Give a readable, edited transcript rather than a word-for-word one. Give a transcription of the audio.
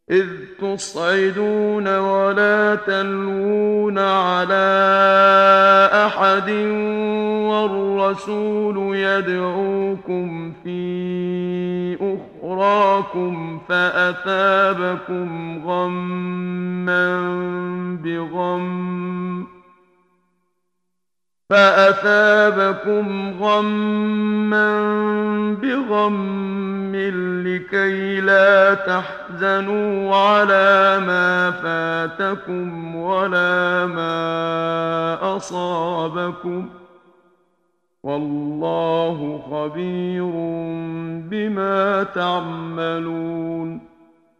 إذ تصعدون ولا تلوون على أحد والرسول يدعوكم في أخراكم فأثابكم غما بغم لكي لا تحزنوا على ما فاتكم ولا ما أصابكم والله خبير بما تعملون